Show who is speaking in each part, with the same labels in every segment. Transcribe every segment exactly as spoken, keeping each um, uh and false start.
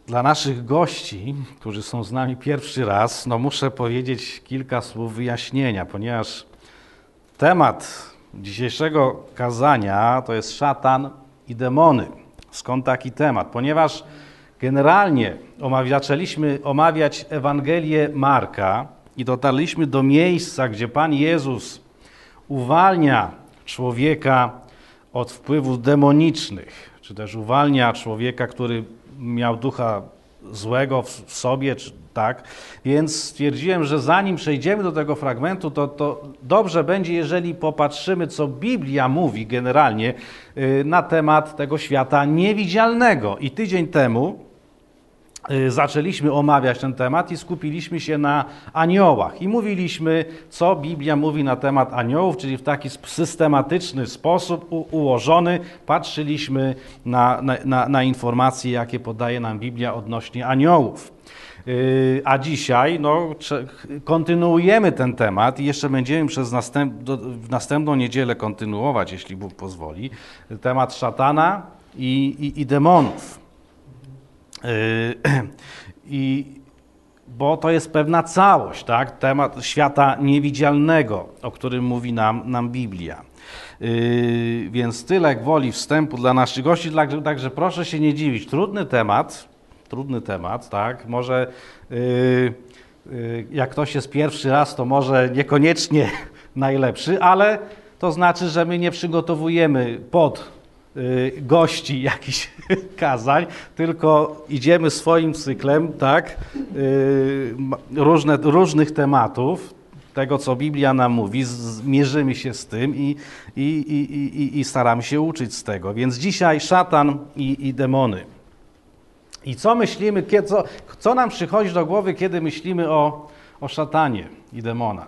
Speaker 1: Dla naszych gości, którzy są z nami pierwszy raz, no muszę powiedzieć kilka słów wyjaśnienia, ponieważ temat dzisiejszego kazania to jest szatan i demony. Skąd taki temat? Ponieważ generalnie omawia, zaczęliśmy omawiać Ewangelię Marka i dotarliśmy do miejsca, gdzie Pan Jezus uwalnia człowieka od wpływów demonicznych, czy też uwalnia człowieka, który miał ducha złego w sobie, czy tak. Więc stwierdziłem, że zanim przejdziemy do tego fragmentu, to, to dobrze będzie, jeżeli popatrzymy, co Biblia mówi generalnie na temat tego świata niewidzialnego. I tydzień temu zaczęliśmy omawiać ten temat i skupiliśmy się na aniołach. I mówiliśmy, co Biblia mówi na temat aniołów, czyli w taki systematyczny sposób u- ułożony patrzyliśmy na, na, na, na informacje, jakie podaje nam Biblia odnośnie aniołów. Yy, a dzisiaj no, kontynuujemy ten temat i jeszcze będziemy przez następ, do, w następną niedzielę kontynuować, jeśli Bóg pozwoli, temat szatana i, i, i demonów. I bo to jest pewna całość, tak? Temat świata niewidzialnego, o którym mówi nam, nam Biblia. Yy, więc tyle gwoli wstępu dla naszych gości, także, także proszę się nie dziwić. Trudny temat, trudny temat, tak? Może yy, yy, jak ktoś jest pierwszy raz, to może niekoniecznie najlepszy, ale to znaczy, że my nie przygotowujemy pod gości jakichś kazań, tylko idziemy swoim cyklem, tak, różne, różnych tematów, tego, co Biblia nam mówi, mierzymy się z tym i, i, i, i, i staramy się uczyć z tego. Więc dzisiaj szatan i, i demony. I co myślimy, kiedy, co, co nam przychodzi do głowy, kiedy myślimy o, o szatanie i demonach?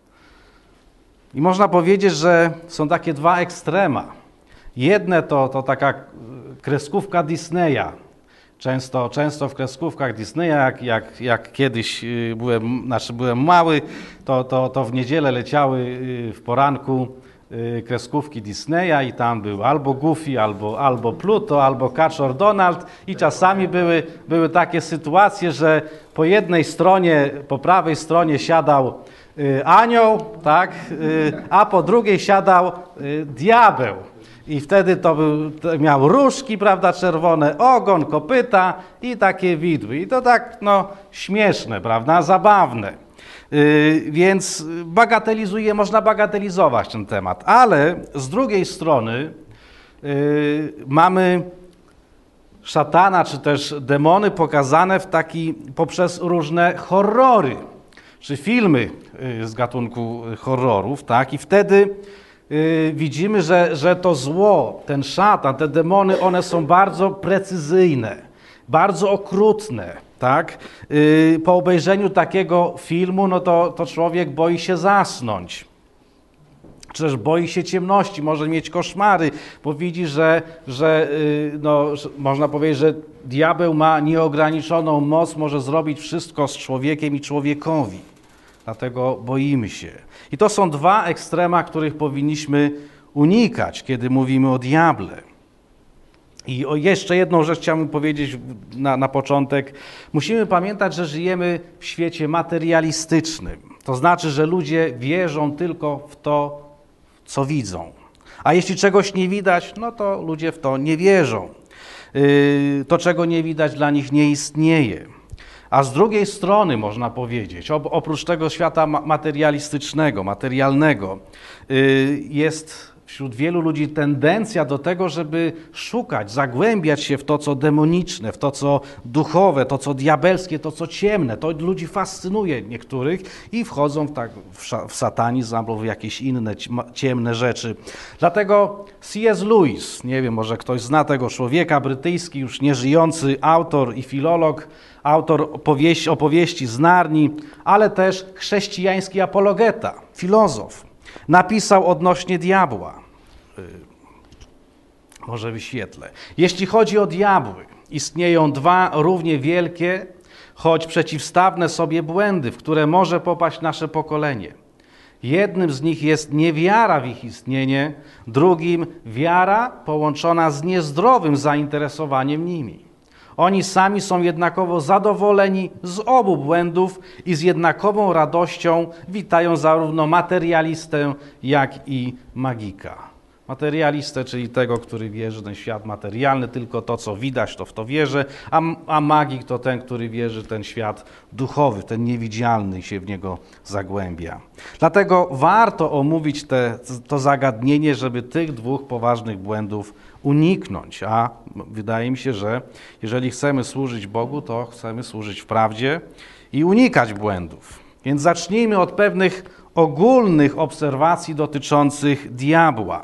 Speaker 1: I można powiedzieć, że są takie dwa ekstrema. Jedne to, to taka kreskówka Disneya. Często, często w kreskówkach Disneya, jak, jak, jak kiedyś byłem, znaczy byłem mały, to, to, to w niedzielę leciały w poranku kreskówki Disneya i tam był albo Goofy, albo, albo Pluto, albo Kaczor Donald i czasami były, były takie sytuacje, że po jednej stronie, po prawej stronie siadał anioł, tak, a po drugiej siadał diabeł. I wtedy to, był, to miał różki, prawda, czerwone, ogon, kopyta i takie widły. I to tak, no, śmieszne, prawda, zabawne. Yy, więc bagatelizuje, można bagatelizować ten temat. Ale z drugiej strony yy, mamy szatana, czy też demony pokazane w taki, poprzez różne horrory, czy filmy yy, z gatunku horrorów, tak, i wtedy Yy, widzimy, że, że to zło, ten szatan, te demony, one są bardzo precyzyjne, bardzo okrutne, tak? Yy, po obejrzeniu takiego filmu, no to, to człowiek boi się zasnąć, czy też boi się ciemności, może mieć koszmary, bo widzi, że, że yy, no, że można powiedzieć, że diabeł ma nieograniczoną moc, może zrobić wszystko z człowiekiem i człowiekowi. Dlatego boimy się. I to są dwa ekstrema, których powinniśmy unikać, kiedy mówimy o diable. I o jeszcze jedną rzecz chciałbym powiedzieć na, na początek. Musimy pamiętać, że żyjemy w świecie materialistycznym. To znaczy, że ludzie wierzą tylko w to, co widzą. A jeśli czegoś nie widać, no to ludzie w to nie wierzą. Yy, to, czego nie widać, dla nich nie istnieje. A z drugiej strony, można powiedzieć, oprócz tego świata materialistycznego, materialnego, jest wśród wielu ludzi tendencja do tego, żeby szukać, zagłębiać się w to, co demoniczne, w to, co duchowe, to, co diabelskie, to, co ciemne. To ludzi fascynuje niektórych i wchodzą w, tak, w satanizm albo w jakieś inne ciemne rzeczy. Dlatego C S Lewis, nie wiem, może ktoś zna tego człowieka, brytyjski, już nieżyjący autor i filolog, autor opowieści, opowieści z Narni, ale też chrześcijański apologeta, filozof. Napisał odnośnie diabła. Może wyświetlę. Jeśli chodzi o diabły, istnieją dwa równie wielkie, choć przeciwstawne sobie błędy, w które może popaść nasze pokolenie. Jednym z nich jest niewiara w ich istnienie, drugim wiara połączona z niezdrowym zainteresowaniem nimi. Oni sami są jednakowo zadowoleni z obu błędów i z jednakową radością witają zarówno materialistę, jak i magika. Materialistę, czyli tego, który wierzy, że ten świat materialny, tylko to, co widać, to w to wierzy, a, a magik to ten, który wierzy, ten świat duchowy, ten niewidzialny się w niego zagłębia. Dlatego warto omówić te, to zagadnienie, żeby tych dwóch poważnych błędów uniknąć, a wydaje mi się, że jeżeli chcemy służyć Bogu, to chcemy służyć w prawdzie i unikać błędów. Więc zacznijmy od pewnych ogólnych obserwacji dotyczących diabła.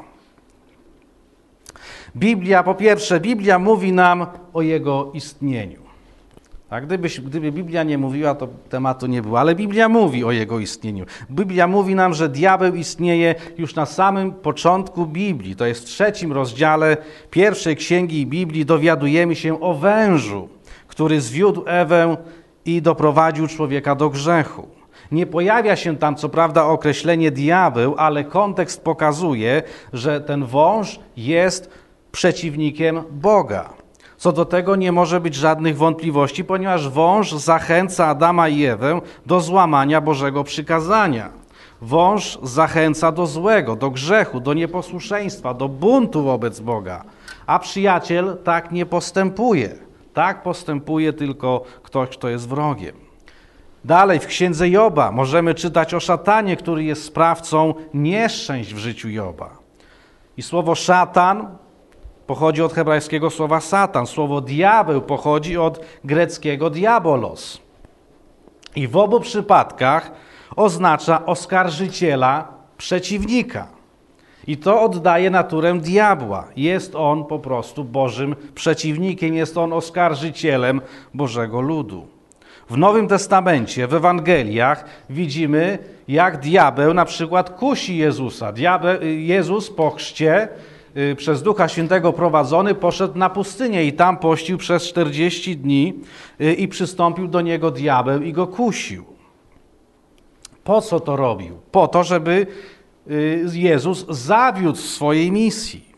Speaker 1: Biblia, po pierwsze, Biblia mówi nam o jego istnieniu. A gdyby, gdyby Biblia nie mówiła, to tematu nie było, ale Biblia mówi o jego istnieniu. Biblia mówi nam, że diabeł istnieje już na samym początku Biblii. To jest w trzecim rozdziale pierwszej księgi Biblii. Dowiadujemy się o wężu, który zwiódł Ewę i doprowadził człowieka do grzechu. Nie pojawia się tam co prawda określenie diabeł, ale kontekst pokazuje, że ten wąż jest przeciwnikiem Boga. Co do tego nie może być żadnych wątpliwości, ponieważ wąż zachęca Adama i Ewę do złamania Bożego przykazania. Wąż zachęca do złego, do grzechu, do nieposłuszeństwa, do buntu wobec Boga. A przyjaciel tak nie postępuje. Tak postępuje tylko ktoś, kto jest wrogiem. Dalej w księdze Joba możemy czytać o szatanie, który jest sprawcą nieszczęść w życiu Joba. I słowo szatan pochodzi od hebrajskiego słowa satan. Słowo diabeł pochodzi od greckiego diabolos. I w obu przypadkach oznacza oskarżyciela, przeciwnika. I to oddaje naturę diabła. Jest on po prostu Bożym przeciwnikiem, jest on oskarżycielem Bożego ludu. W Nowym Testamencie, w Ewangeliach widzimy, jak diabeł na przykład kusi Jezusa. Diabeł, Jezus po chrzcie przez Ducha Świętego prowadzony poszedł na pustynię i tam pościł przez czterdzieści dni i przystąpił do niego diabeł i go kusił. Po co to robił? Po to, żeby Jezus zawiódł swojej misji,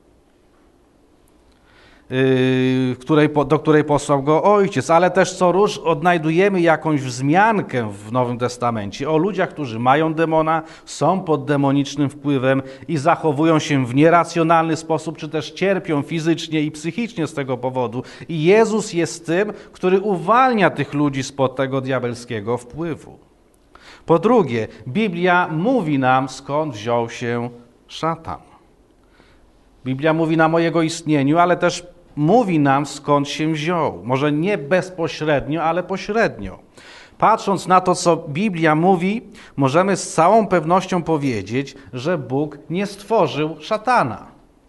Speaker 1: której, do której posłał go Ojciec, ale też co róż odnajdujemy jakąś wzmiankę w Nowym Testamencie o ludziach, którzy mają demona, są pod demonicznym wpływem i zachowują się w nieracjonalny sposób, czy też cierpią fizycznie i psychicznie z tego powodu. I Jezus jest tym, który uwalnia tych ludzi spod tego diabelskiego wpływu. Po drugie, Biblia mówi nam, skąd wziął się szatan. Biblia mówi nam o jego istnieniu, ale też mówi nam, skąd się wziął. Może nie bezpośrednio, ale pośrednio. Patrząc na to, co Biblia mówi, możemy z całą pewnością powiedzieć, że Bóg nie stworzył szatana.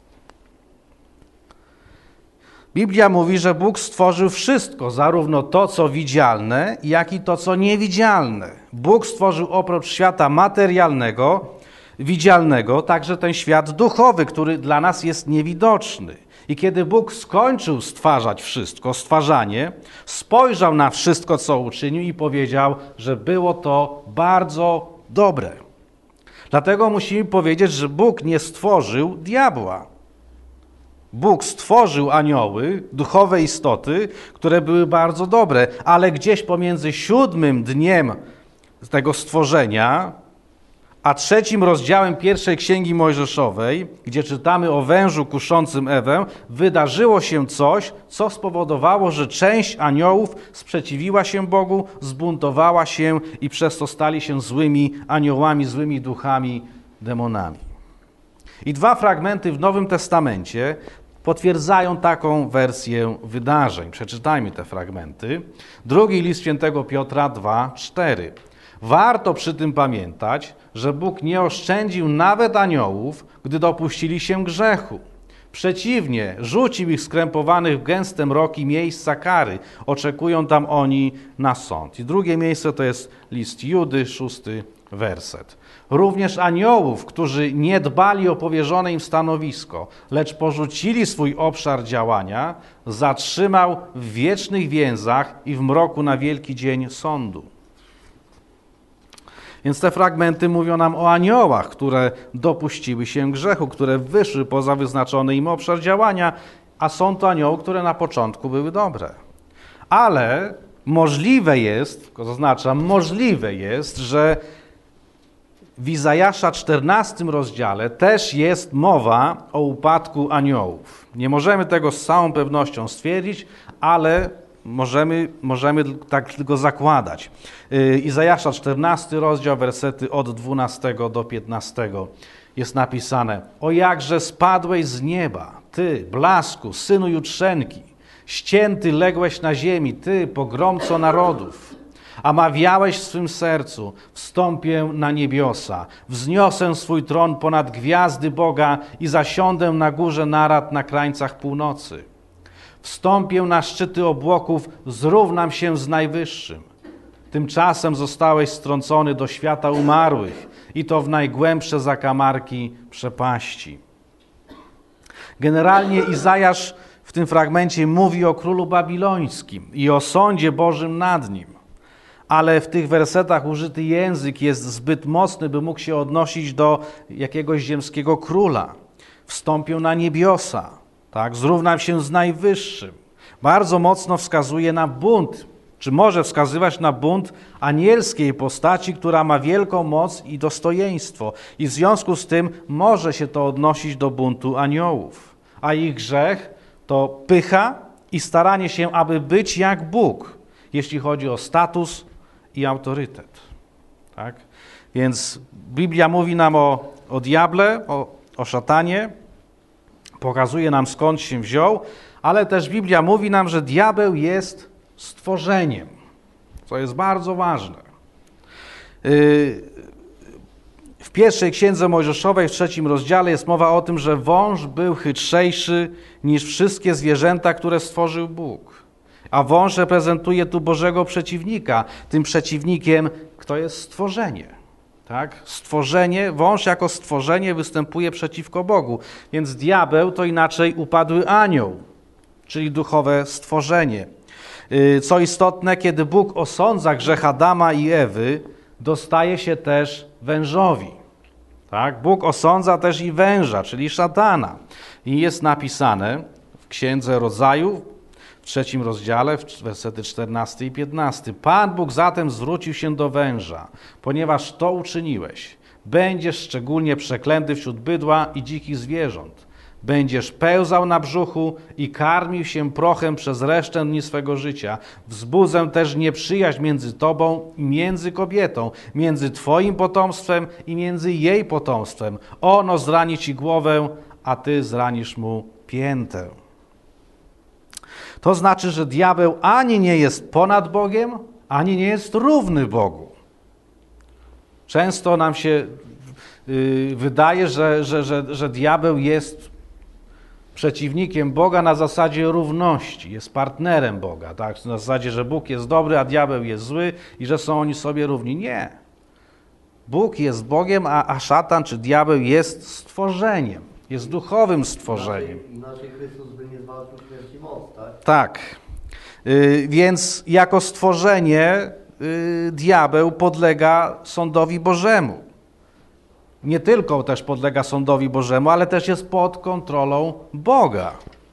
Speaker 1: Biblia mówi, że Bóg stworzył wszystko, zarówno to, co widzialne, jak i to, co niewidzialne. Bóg stworzył oprócz świata materialnego, widzialnego, także ten świat duchowy, który dla nas jest niewidoczny. I kiedy Bóg skończył stwarzać wszystko, stwarzanie, spojrzał na wszystko, co uczynił i powiedział, że było to bardzo dobre. Dlatego musimy powiedzieć, że Bóg nie stworzył diabła. Bóg stworzył anioły, duchowe istoty, które były bardzo dobre, ale gdzieś pomiędzy siódmym dniem tego stworzenia a trzecim rozdziałem pierwszej Księgi Mojżeszowej, gdzie czytamy o wężu kuszącym Ewę, wydarzyło się coś, co spowodowało, że część aniołów sprzeciwiła się Bogu, zbuntowała się i przez to stali się złymi aniołami, złymi duchami, demonami. I dwa fragmenty w Nowym Testamencie potwierdzają taką wersję wydarzeń. Przeczytajmy te fragmenty. Drugi list świętego Piotra dwa, cztery. Warto przy tym pamiętać, że Bóg nie oszczędził nawet aniołów, gdy dopuścili się grzechu. Przeciwnie, rzucił ich skrępowanych w gęste mroki miejsca kary. Oczekują tam oni na sąd. I drugie miejsce to jest list Judy, szósty werset. Również aniołów, którzy nie dbali o powierzone im stanowisko, lecz porzucili swój obszar działania, zatrzymał w wiecznych więzach i w mroku na wielki dzień sądu. Więc te fragmenty mówią nam o aniołach, które dopuściły się grzechu, które wyszły poza wyznaczony im obszar działania, a są to anioły, które na początku były dobre. Ale możliwe jest, tylko zaznaczam, możliwe jest, że w Izajasza czternastym rozdziale też jest mowa o upadku aniołów. Nie możemy tego z całą pewnością stwierdzić, ale możemy, możemy tak tylko zakładać. Izajasza czternasty rozdział, wersety od dwunastego do piętnastego jest napisane: o jakże spadłeś z nieba, ty, blasku, synu jutrzenki, ścięty ległeś na ziemi, ty, pogromco narodów. A mawiałeś w swym sercu: wstąpię na niebiosa, wzniosę swój tron ponad gwiazdy Boga i zasiądę na górze narad na krańcach północy. Wstąpię na szczyty obłoków, zrównam się z Najwyższym. Tymczasem zostałeś strącony do świata umarłych i to w najgłębsze zakamarki przepaści. Generalnie Izajasz w tym fragmencie mówi o królu babilońskim i o sądzie Bożym nad nim. Ale w tych wersetach użyty język jest zbyt mocny, by mógł się odnosić do jakiegoś ziemskiego króla. Wstąpię na niebiosa, tak? Zrównam się z Najwyższym. Bardzo mocno wskazuje na bunt, czy może wskazywać na bunt anielskiej postaci, która ma wielką moc i dostojeństwo. I w związku z tym może się to odnosić do buntu aniołów. A ich grzech to pycha i staranie się, aby być jak Bóg, jeśli chodzi o status i autorytet. Tak? Więc Biblia mówi nam o, o diable, o, o szatanie, pokazuje nam, skąd się wziął, ale też Biblia mówi nam, że diabeł jest stworzeniem, co jest bardzo ważne. W pierwszej księdze Mojżeszowej, w trzecim rozdziale jest mowa o tym, że wąż był chytrzejszy niż wszystkie zwierzęta, które stworzył Bóg. A wąż reprezentuje tu Bożego przeciwnika. Tym przeciwnikiem, kto jest stworzenie. Tak? Stworzenie, wąż jako stworzenie występuje przeciwko Bogu. Więc diabeł to inaczej upadły anioł, czyli duchowe stworzenie. Co istotne, kiedy Bóg osądza grzech Adama i Ewy, dostaje się też wężowi. Tak? Bóg osądza też i węża, czyli szatana. I jest napisane w Księdze Rodzaju, w trzecim rozdziale, wersety czternasty i piętnasty. Pan Bóg zatem zwrócił się do węża, ponieważ to uczyniłeś. Będziesz szczególnie przeklęty wśród bydła i dzikich zwierząt. Będziesz pełzał na brzuchu i karmił się prochem przez resztę dni swego życia. Wzbudzę też nieprzyjaźń między tobą i między kobietą, między twoim potomstwem i między jej potomstwem. Ono zrani ci głowę, a ty zranisz mu piętę. To znaczy, że diabeł ani nie jest ponad Bogiem, ani nie jest równy Bogu. Często nam się yy, wydaje, że, że, że, że diabeł jest przeciwnikiem Boga na zasadzie równości, jest partnerem Boga, tak? Na zasadzie, że Bóg jest dobry, a diabeł jest zły i że są oni sobie równi. Nie. Bóg jest Bogiem, a, a szatan czy diabeł jest stworzeniem, jest duchowym stworzeniem.
Speaker 2: Inaczej, inaczej Chrystus by nie zwalczył śmierci moc, tak?
Speaker 1: Tak. Yy, więc jako stworzenie yy, diabeł podlega sądowi Bożemu. Nie tylko też podlega sądowi Bożemu, ale też jest pod kontrolą Boga.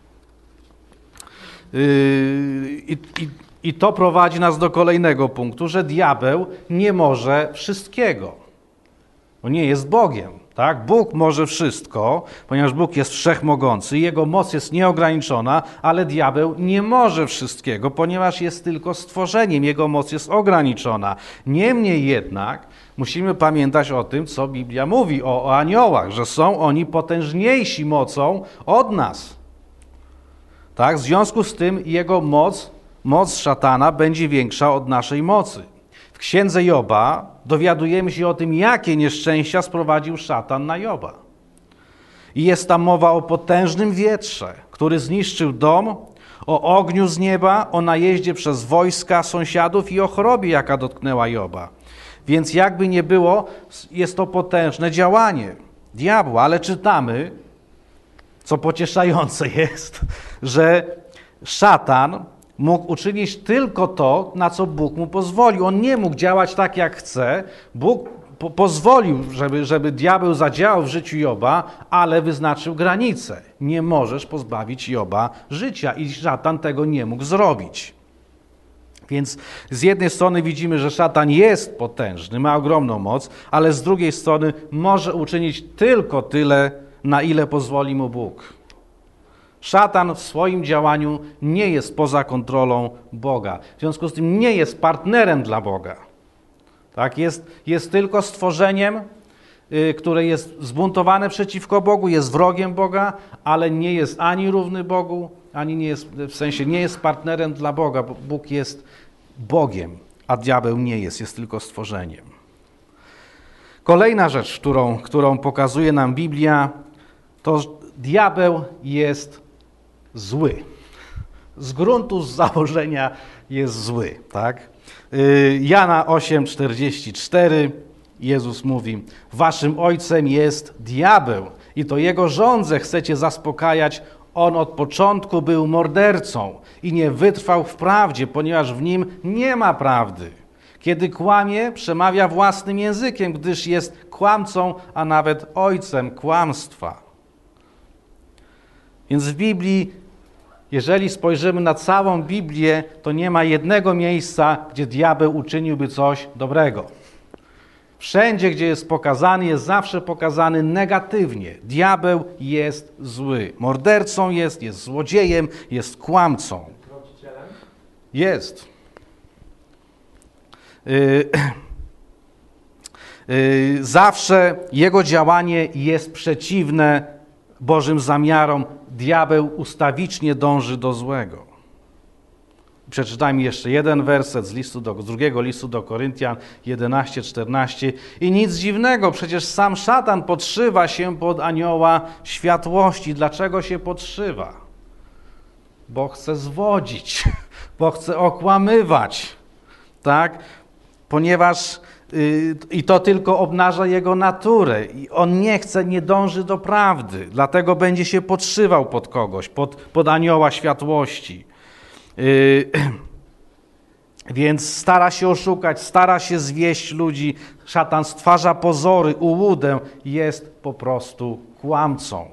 Speaker 1: Yy, i, i, I to prowadzi nas do kolejnego punktu, że diabeł nie może wszystkiego. Bo nie jest Bogiem. Tak? Bóg może wszystko, ponieważ Bóg jest wszechmogący, jego moc jest nieograniczona, ale diabeł nie może wszystkiego, ponieważ jest tylko stworzeniem, jego moc jest ograniczona. Niemniej jednak musimy pamiętać o tym, co Biblia mówi o, o aniołach, że są oni potężniejsi mocą od nas. Tak? W związku z tym jego moc, moc szatana będzie większa od naszej mocy. W księdze Joba dowiadujemy się o tym, jakie nieszczęścia sprowadził szatan na Joba. I jest tam mowa o potężnym wietrze, który zniszczył dom, o ogniu z nieba, o najeździe przez wojska sąsiadów i o chorobie, jaka dotknęła Joba. Więc jakby nie było, jest to potężne działanie diabła, ale czytamy, co pocieszające jest, że szatan mógł uczynić tylko to, na co Bóg mu pozwolił. On nie mógł działać tak, jak chce. Bóg po, pozwolił, żeby, żeby diabeł zadziałał w życiu Joba, ale wyznaczył granice. Nie możesz pozbawić Joba życia i szatan tego nie mógł zrobić. Więc z jednej strony widzimy, że szatan jest potężny, ma ogromną moc, ale z drugiej strony może uczynić tylko tyle, na ile pozwoli mu Bóg. Szatan w swoim działaniu nie jest poza kontrolą Boga. W związku z tym nie jest partnerem dla Boga. Tak? Jest, jest tylko stworzeniem, yy, które jest zbuntowane przeciwko Bogu, jest wrogiem Boga, ale nie jest ani równy Bogu, ani nie jest, w sensie nie jest partnerem dla Boga, bo Bóg jest Bogiem, a diabeł nie jest, jest tylko stworzeniem. Kolejna rzecz, którą, którą pokazuje nam Biblia, to diabeł jest zły. Z gruntu, z założenia jest zły. Tak? Jana osiem czterdzieści cztery, Jezus mówi: waszym ojcem jest diabeł i to jego żądze chcecie zaspokajać. On od początku był mordercą i nie wytrwał w prawdzie, ponieważ w nim nie ma prawdy. Kiedy kłamie, przemawia własnym językiem, gdyż jest kłamcą, a nawet ojcem kłamstwa. Więc w Biblii, jeżeli spojrzymy na całą Biblię, to nie ma jednego miejsca, gdzie diabeł uczyniłby coś dobrego. Wszędzie, gdzie jest pokazany, jest zawsze pokazany negatywnie. Diabeł jest zły. Mordercą jest, jest złodziejem, jest kłamcą. Jest. Yy, yy, zawsze jego działanie jest przeciwne Bożym zamiarom. Diabeł ustawicznie dąży do złego. Przeczytajmy jeszcze jeden werset z, listu do, z drugiego listu do Koryntian jedenaście czternaście. I nic dziwnego, przecież sam szatan podszywa się pod anioła światłości. Dlaczego się podszywa? Bo chce zwodzić, bo chce okłamywać, tak? Ponieważ yy, i to tylko obnaża jego naturę. I on nie chce, nie dąży do prawdy, dlatego będzie się podszywał pod kogoś, pod, pod anioła światłości. Yy, więc stara się oszukać, stara się zwieść ludzi. Szatan stwarza pozory, ułudę, jest po prostu kłamcą.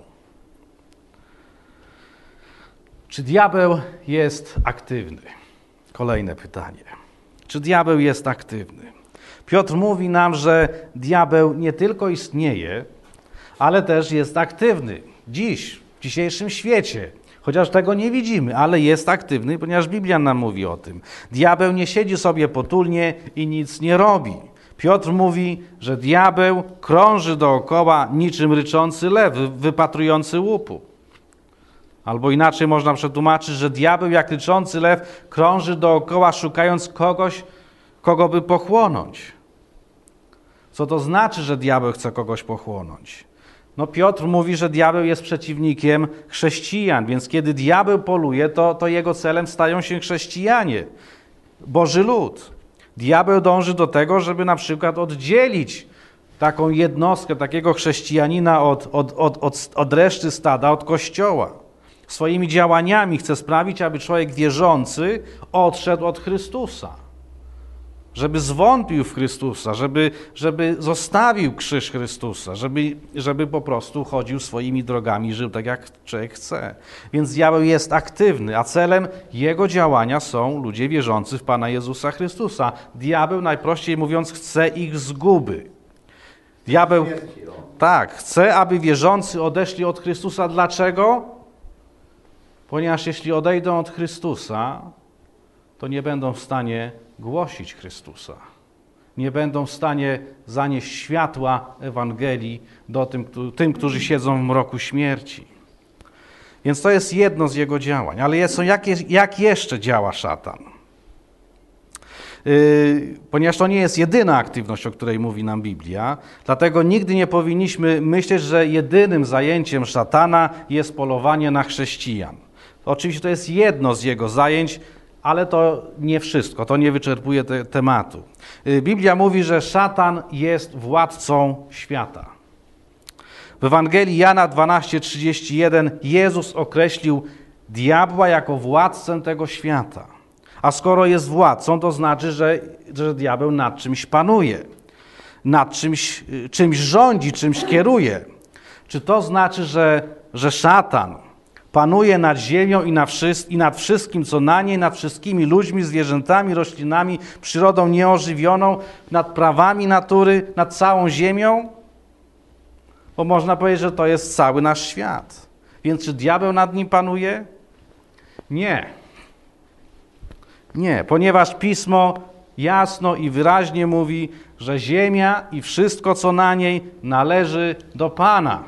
Speaker 1: Czy diabeł jest aktywny? Kolejne pytanie. Czy diabeł jest aktywny? Piotr mówi nam, że diabeł nie tylko istnieje, ale też jest aktywny. Dziś, w dzisiejszym świecie. Chociaż tego nie widzimy, ale jest aktywny, ponieważ Biblia nam mówi o tym. Diabeł nie siedzi sobie potulnie i nic nie robi. Piotr mówi, że diabeł krąży dookoła niczym ryczący lew, wypatrujący łupu. Albo inaczej można przetłumaczyć, że diabeł jak ryczący lew krąży dookoła, szukając kogoś, kogo by pochłonąć. Co to znaczy, że diabeł chce kogoś pochłonąć? No Piotr mówi, że diabeł jest przeciwnikiem chrześcijan, więc kiedy diabeł poluje, to, to jego celem stają się chrześcijanie, Boży lud. Diabeł dąży do tego, żeby na przykład oddzielić taką jednostkę, takiego chrześcijanina od, od, od, od, od reszty stada, od Kościoła. Swoimi działaniami chce sprawić, aby człowiek wierzący odszedł od Chrystusa. Żeby zwątpił w Chrystusa, żeby, żeby zostawił krzyż Chrystusa, żeby, żeby po prostu chodził swoimi drogami, żył tak, jak człowiek chce. Więc diabeł jest aktywny, a celem jego działania są ludzie wierzący w Pana Jezusa Chrystusa. Diabeł, najprościej mówiąc, chce ich zguby. Diabeł, tak, chce, aby wierzący odeszli od Chrystusa. Dlaczego? Ponieważ jeśli odejdą od Chrystusa, to nie będą w stanie głosić Chrystusa. Nie będą w stanie zanieść światła Ewangelii do tym, tym, którzy siedzą w mroku śmierci. Więc to jest jedno z jego działań. Ale jest, jak, jak jeszcze działa szatan? Yy, ponieważ to nie jest jedyna aktywność, o której mówi nam Biblia, dlatego nigdy nie powinniśmy myśleć, że jedynym zajęciem szatana jest polowanie na chrześcijan. Oczywiście to jest jedno z jego zajęć, ale to nie wszystko, to nie wyczerpuje te, tematu. Biblia mówi, że szatan jest władcą świata. W Ewangelii Jana dwanaście trzydzieści jeden Jezus określił diabła jako władcę tego świata. A skoro jest władcą, to znaczy, że, że diabeł nad czymś panuje. nad czymś, czymś rządzi, czymś kieruje. Czy to znaczy, że, że szatan panuje nad ziemią i, na wszy- i nad wszystkim, co na niej, nad wszystkimi ludźmi, zwierzętami, roślinami, przyrodą nieożywioną, nad prawami natury, nad całą ziemią? Bo można powiedzieć, że to jest cały nasz świat. Więc czy diabeł nad nim panuje? Nie. Nie, ponieważ Pismo jasno i wyraźnie mówi, że ziemia i wszystko, co na niej, należy do Pana.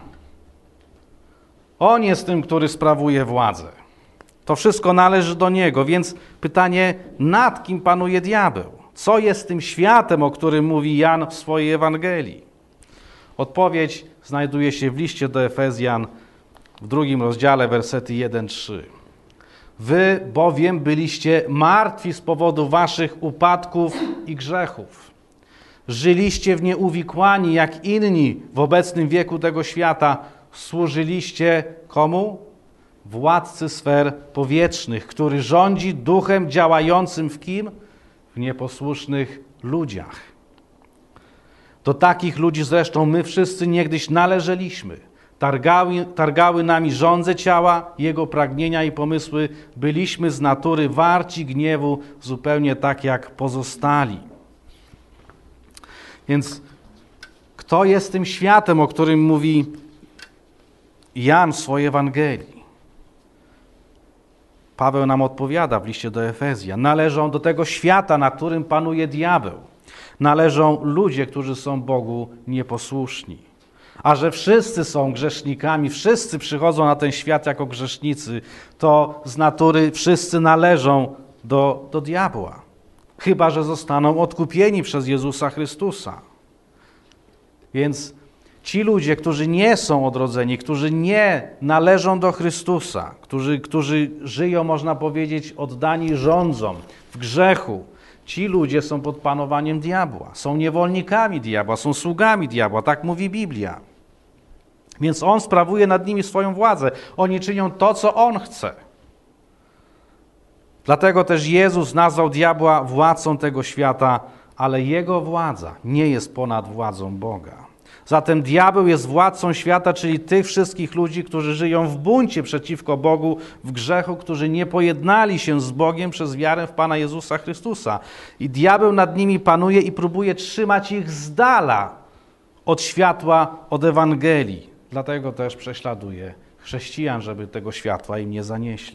Speaker 1: On jest tym, który sprawuje władzę. To wszystko należy do Niego, więc pytanie, nad kim panuje diabeł? Co jest tym światem, o którym mówi Jan w swojej Ewangelii? Odpowiedź znajduje się w liście do Efezjan w drugim rozdziale, wersety jeden trzy. Wy bowiem byliście martwi z powodu waszych upadków i grzechów. Żyliście w nieuwikłani jak inni w obecnym wieku tego świata. Służyliście komu? Władcy sfer powietrznych, który rządzi duchem działającym w kim? W nieposłusznych ludziach. Do takich ludzi zresztą my wszyscy niegdyś należeliśmy. Targały, targały nami żądze ciała, jego pragnienia i pomysły. Byliśmy z natury warci gniewu, zupełnie tak jak pozostali. Więc kto jest tym światem, o którym mówi Jan w swojej Ewangelii? Paweł nam odpowiada w liście do Efezjan. Należą do tego świata, na którym panuje diabeł. Należą ludzie, którzy są Bogu nieposłuszni. A że wszyscy są grzesznikami, wszyscy przychodzą na ten świat jako grzesznicy, to z natury wszyscy należą do, do diabła. Chyba że zostaną odkupieni przez Jezusa Chrystusa. Więc ci ludzie, którzy nie są odrodzeni, którzy nie należą do Chrystusa, którzy, którzy żyją, można powiedzieć, oddani rządzom w grzechu, ci ludzie są pod panowaniem diabła, są niewolnikami diabła, są sługami diabła, tak mówi Biblia. Więc on sprawuje nad nimi swoją władzę. Oni czynią to, co on chce. Dlatego też Jezus nazwał diabła władcą tego świata, ale jego władza nie jest ponad władzą Boga. Zatem diabeł jest władcą świata, czyli tych wszystkich ludzi, którzy żyją w buncie przeciwko Bogu, w grzechu, którzy nie pojednali się z Bogiem przez wiarę w Pana Jezusa Chrystusa. I diabeł nad nimi panuje i próbuje trzymać ich z dala od światła, od Ewangelii. Dlatego też prześladuje chrześcijan, żeby tego światła im nie zanieśli.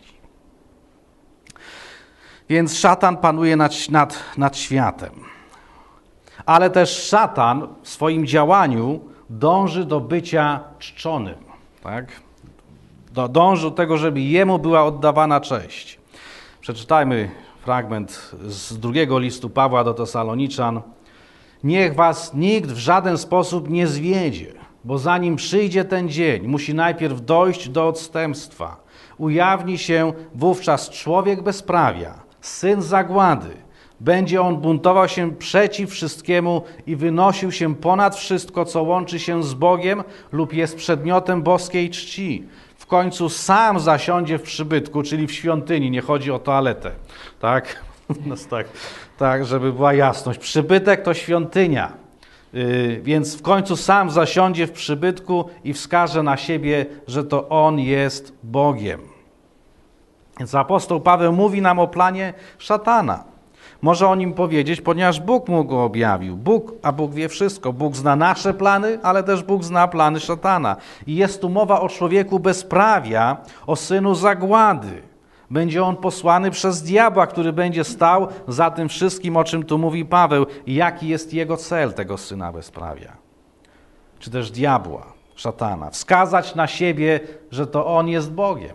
Speaker 1: Więc szatan panuje nad, nad, nad światem. Ale też szatan w swoim działaniu dąży do bycia czczonym. Tak? Dąży do tego, żeby jemu była oddawana cześć. Przeczytajmy fragment z drugiego listu Pawła do Tesaloniczan. Niech was nikt w żaden sposób nie zwiedzie, bo zanim przyjdzie ten dzień, musi najpierw dojść do odstępstwa. Ujawni się wówczas człowiek bezprawia, syn zagłady. Będzie on buntował się przeciw wszystkiemu i wynosił się ponad wszystko, co łączy się z Bogiem lub jest przedmiotem boskiej czci. W końcu sam zasiądzie w przybytku, czyli w świątyni, nie chodzi o toaletę. Tak? No, tak, tak, żeby była jasność. Przybytek to świątynia. Yy, więc w końcu sam zasiądzie w przybytku i wskaże na siebie, że to on jest Bogiem. Więc apostoł Paweł mówi nam o planie szatana. Może o nim powiedzieć, ponieważ Bóg mu go objawił. Bóg, a Bóg wie wszystko. Bóg zna nasze plany, ale też Bóg zna plany szatana. I jest tu mowa o człowieku bezprawia, o synu zagłady. Będzie on posłany przez diabła, który będzie stał za tym wszystkim, o czym tu mówi Paweł. I jaki jest jego cel, tego syna bezprawia? Czy też diabła, szatana? Wskazać na siebie, że to on jest Bogiem.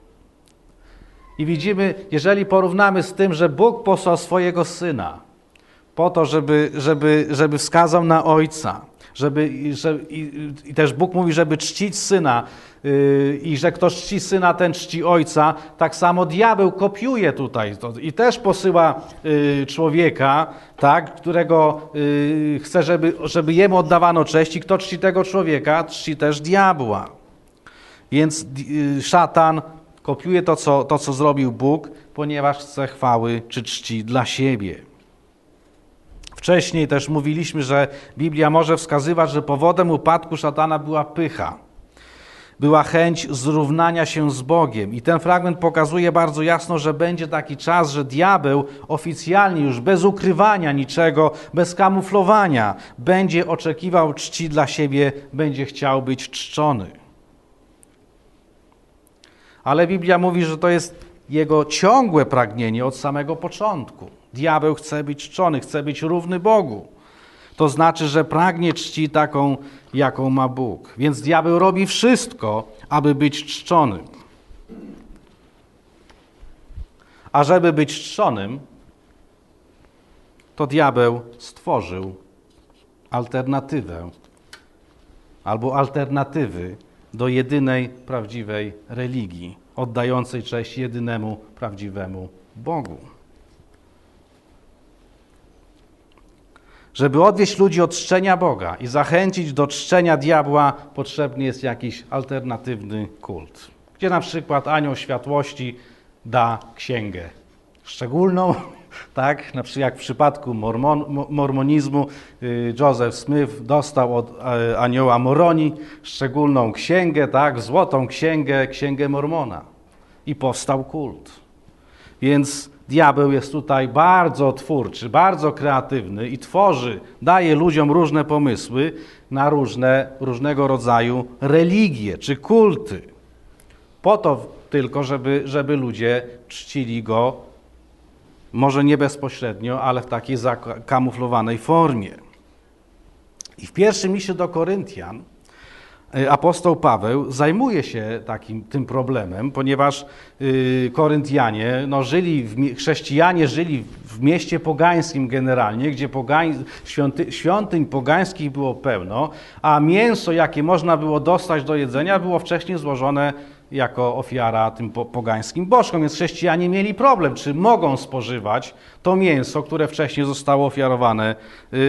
Speaker 1: I widzimy, jeżeli porównamy z tym, że Bóg posłał swojego Syna po to, żeby, żeby, żeby wskazał na Ojca, żeby, że, i, i też Bóg mówi, żeby czcić Syna yy, i że kto czci Syna, ten czci Ojca, tak samo diabeł kopiuje tutaj to, i też posyła yy, człowieka, tak, którego yy, chce, żeby, żeby jemu oddawano cześć i kto czci tego człowieka, czci też diabła. Więc yy, szatan kopiuje to co, to, co zrobił Bóg, ponieważ chce chwały czy czci dla siebie. Wcześniej też mówiliśmy, że Biblia może wskazywać, że powodem upadku szatana była pycha. Była chęć zrównania się z Bogiem. I ten fragment pokazuje bardzo jasno, że będzie taki czas, że diabeł oficjalnie już bez ukrywania niczego, bez kamuflowania będzie oczekiwał czci dla siebie, będzie chciał być czczony. Ale Biblia mówi, że to jest jego ciągłe pragnienie od samego początku. Diabeł chce być czczony, chce być równy Bogu. To znaczy, że pragnie czci taką, jaką ma Bóg. Więc diabeł robi wszystko, aby być czczonym. A żeby być czczonym, to diabeł stworzył alternatywę albo alternatywy do jedynej prawdziwej religii, oddającej cześć jedynemu prawdziwemu Bogu. Żeby odwieść ludzi od czczenia Boga i zachęcić do czczenia diabła, potrzebny jest jakiś alternatywny kult, gdzie na przykład anioł światłości da księgę szczególną, tak? Na przykład jak w przypadku mormon, mormonizmu Joseph Smith dostał od anioła Moroni szczególną księgę, tak? Złotą księgę, księgę Mormona i powstał kult. Więc diabeł jest tutaj bardzo twórczy, bardzo kreatywny i tworzy, daje ludziom różne pomysły na różne, różnego rodzaju religie czy kulty. Po to tylko, żeby, żeby ludzie czcili go może nie bezpośrednio, ale w takiej zakamuflowanej formie. I w pierwszym liście do Koryntian apostoł Paweł zajmuje się takim tym problemem, ponieważ y, Koryntianie, no, żyli, w, chrześcijanie żyli w mieście pogańskim generalnie, gdzie pogań, świąty, świątyń pogańskich było pełno, a mięso, jakie można było dostać do jedzenia, było wcześniej złożone jako ofiara tym po, pogańskim bożkom, więc chrześcijanie mieli problem, czy mogą spożywać to mięso, które wcześniej zostało ofiarowane yy,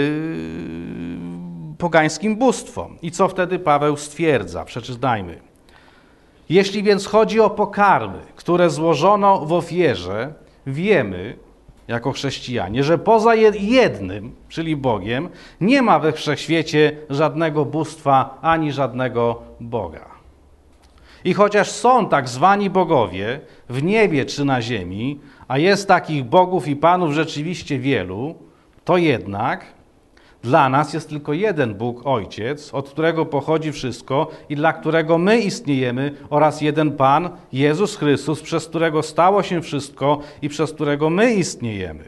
Speaker 1: pogańskim bóstwom. I co wtedy Paweł stwierdza? Przeczytajmy. Jeśli więc chodzi o pokarmy, które złożono w ofierze, wiemy, jako chrześcijanie, że poza jednym, czyli Bogiem, nie ma we wszechświecie żadnego bóstwa ani żadnego Boga. I chociaż są tak zwani bogowie w niebie czy na ziemi, a jest takich bogów i panów rzeczywiście wielu, to jednak dla nas jest tylko jeden Bóg Ojciec, od którego pochodzi wszystko i dla którego my istniejemy, oraz jeden Pan, Jezus Chrystus, przez którego stało się wszystko i przez którego my istniejemy.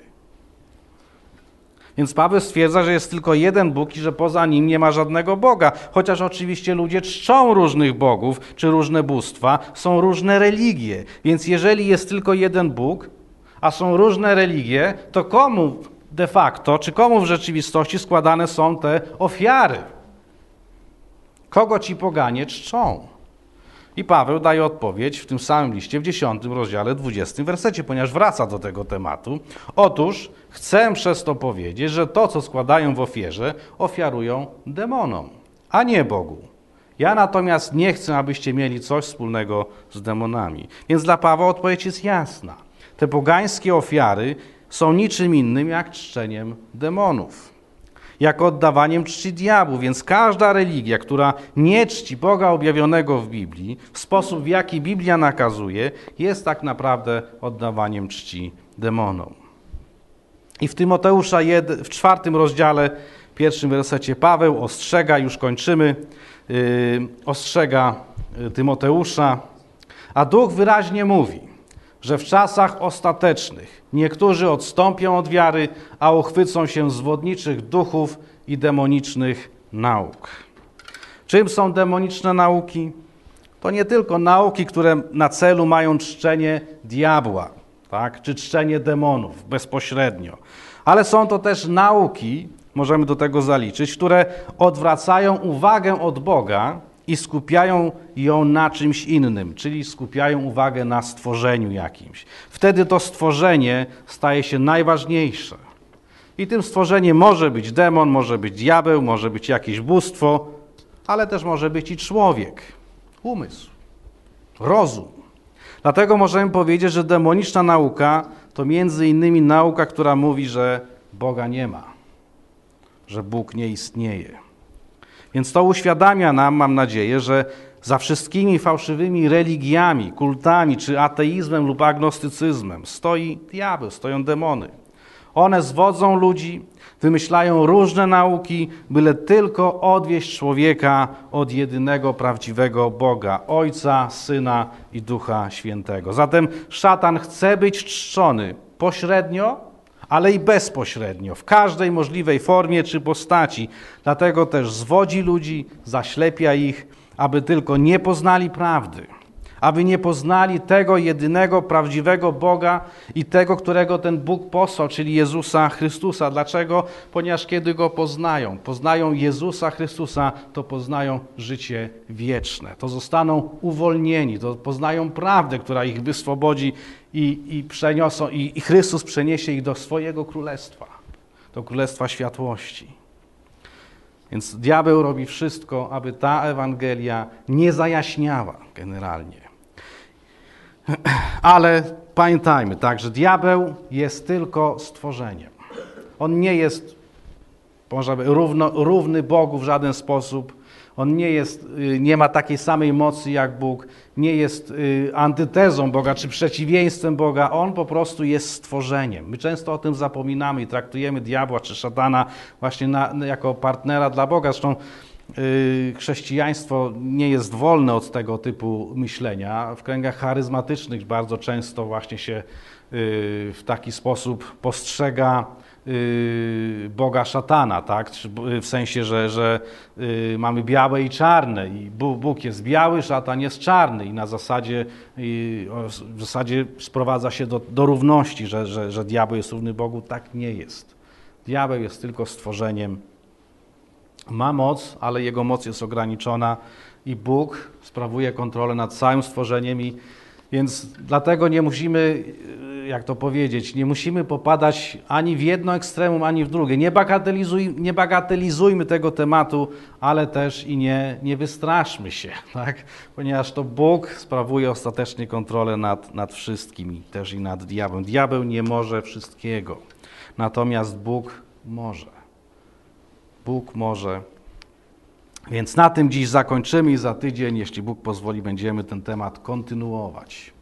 Speaker 1: Więc Paweł stwierdza, że jest tylko jeden Bóg i że poza nim nie ma żadnego Boga. Chociaż oczywiście ludzie czczą różnych bogów czy różne bóstwa, są różne religie. Więc jeżeli jest tylko jeden Bóg, a są różne religie, to komu de facto, czy komu w rzeczywistości składane są te ofiary? Kogo ci poganie czczą? I Paweł daje odpowiedź w tym samym liście, w dziesiątym rozdziale, dwudziestym wersecie, ponieważ wraca do tego tematu. Otóż chcę przez to powiedzieć, że to, co składają w ofierze, ofiarują demonom, a nie Bogu. Ja natomiast nie chcę, abyście mieli coś wspólnego z demonami. Więc dla Pawła odpowiedź jest jasna. Te pogańskie ofiary są niczym innym jak czczeniem demonów, jak oddawaniem czci diabłu. Więc każda religia, która nie czci Boga objawionego w Biblii, w sposób, w jaki Biblia nakazuje, jest tak naprawdę oddawaniem czci demonom. I w Tymoteusza w czwartym rozdziale, pierwszym wersecie Paweł ostrzega, już kończymy, yy, ostrzega Tymoteusza, a Duch wyraźnie mówi, że w czasach ostatecznych niektórzy odstąpią od wiary, a uchwycą się zwodniczych duchów i demonicznych nauk. Czym są demoniczne nauki? To nie tylko nauki, które na celu mają czczenie diabła, tak? Czy czczenie demonów bezpośrednio, ale są to też nauki, możemy do tego zaliczyć, które odwracają uwagę od Boga i skupiają ją na czymś innym, czyli skupiają uwagę na stworzeniu jakimś. Wtedy to stworzenie staje się najważniejsze. I tym stworzeniem może być demon, może być diabeł, może być jakieś bóstwo, ale też może być i człowiek, umysł, rozum. Dlatego możemy powiedzieć, że demoniczna nauka to między innymi nauka, która mówi, że Boga nie ma. że Bóg nie istnieje. Więc to uświadamia nam, mam nadzieję, że za wszystkimi fałszywymi religiami, kultami, czy ateizmem lub agnostycyzmem stoi diabeł, stoją demony. One zwodzą ludzi, wymyślają różne nauki, byle tylko odwieść człowieka od jedynego prawdziwego Boga, Ojca, Syna i Ducha Świętego. Zatem szatan chce być czczony pośrednio, ale i bezpośrednio, w każdej możliwej formie czy postaci. Dlatego też zwodzi ludzi, zaślepia ich, aby tylko nie poznali prawdy, aby nie poznali tego jedynego, prawdziwego Boga i tego, którego ten Bóg posłał, czyli Jezusa Chrystusa. Dlaczego? Ponieważ kiedy Go poznają, poznają Jezusa Chrystusa, to poznają życie wieczne. To zostaną uwolnieni, to poznają prawdę, która ich wyswobodzi i, i przeniosą, i, i Chrystus przeniesie ich do swojego królestwa, do królestwa światłości. Więc diabeł robi wszystko, aby ta Ewangelia nie zajaśniała generalnie. Ale pamiętajmy, tak, że diabeł jest tylko stworzeniem. On nie jest, można powiedzieć, równo, równy Bogu w żaden sposób. On nie jest, nie ma takiej samej mocy jak Bóg, nie jest antytezą Boga czy przeciwieństwem Boga. On po prostu jest stworzeniem. My często o tym zapominamy i traktujemy diabła czy szatana właśnie na, jako partnera dla Boga. Zresztą yy, chrześcijaństwo nie jest wolne od tego typu myślenia. W kręgach charyzmatycznych bardzo często właśnie się yy, w taki sposób postrzega Boga szatana, tak? W sensie, że, że mamy białe i czarne i Bóg jest biały, szatan jest czarny i na zasadzie, i w zasadzie sprowadza się do, do równości, że, że, że diabeł jest równy Bogu. Tak nie jest. Diabeł jest tylko stworzeniem. Ma moc, ale jego moc jest ograniczona i Bóg sprawuje kontrolę nad całym stworzeniem i więc dlatego nie musimy, jak to powiedzieć, nie musimy popadać ani w jedno ekstremum, ani w drugie. Nie, bagatelizuj, nie bagatelizujmy tego tematu, ale też i nie, nie wystraszmy się, tak? Ponieważ to Bóg sprawuje ostatecznie kontrolę nad, nad wszystkim, też i nad diabłem. Diabeł nie może wszystkiego, natomiast Bóg może. Bóg może. Więc na tym dziś zakończymy i za tydzień, jeśli Bóg pozwoli, będziemy ten temat kontynuować.